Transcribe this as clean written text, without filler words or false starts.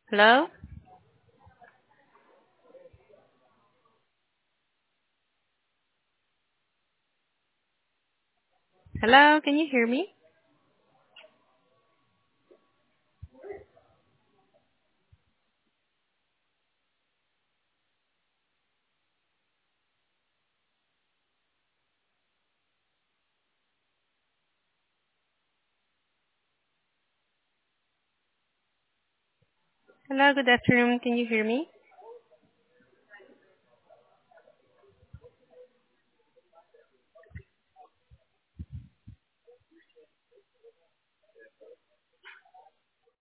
Hello? Hello, can you hear me? Hello, good afternoon. Can you hear me?